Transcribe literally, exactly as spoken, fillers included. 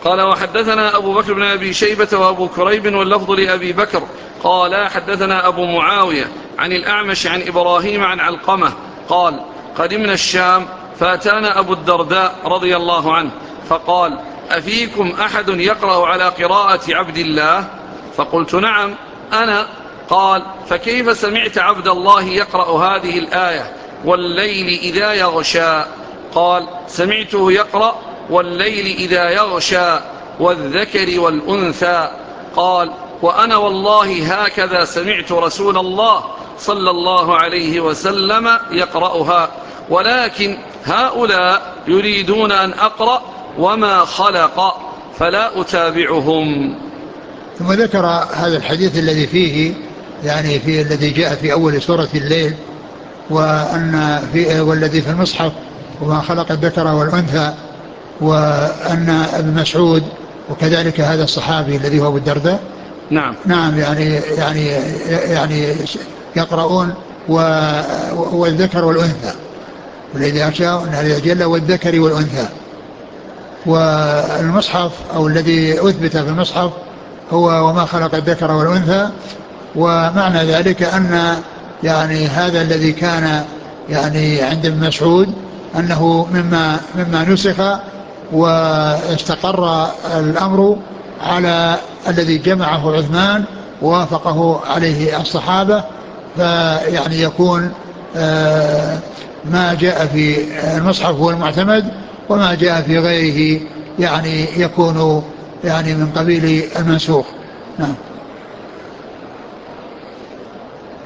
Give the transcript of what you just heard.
قال وحدثنا أبو بكر بن أبي شيبة وأبو كريب واللفظ لأبي بكر قال حدثنا أبو معاوية عن الأعمش عن إبراهيم عن علقمة قال قدمنا الشام فأتانا أبو الدرداء رضي الله عنه فقال أفيكم أحد يقرأ على قراءة عبد الله؟ فقلت نعم أنا. قال فكيف سمعت عبد الله يقرأ هذه الآية والليل إذا يغشى؟ قال سمعته يقرأ والليل إذا يغشى والذكر والأنثى. قال وأنا والله هكذا سمعت رسول الله صلى الله عليه وسلم يقرأها، ولكن هؤلاء يريدون أن أقرأ وما خلق فلا أتابعهم. ثم ذكر هذا الحديث الذي فيه يعني في الذي جاء في أول سورة الليل، وأن في والذي في المصحف وما خلق الذكر والأنثى، وأن ابن مسعود وكذلك هذا الصحابي الذي هو أبو الدرداء نعم نعم يعني يعني يعني يقرؤون والذكر والأنثى، والذي أشاء أن هذا جل والذكر والأنثى. والمصحف أو الذي أثبت في المصحف هو وما خلق الذكر والأنثى، ومعنى ذلك أن يعني هذا الذي كان يعني عند ابن مسعود أنه مما, مما نسخ واستقر الأمر على الذي جمعه عثمان ووافقه عليه الصحابة، فيعني يكون ما جاء في المصحف هو المعتمد، وما جاء في غيره يعني يكون يعني من قبيل المنسوخ. نعم.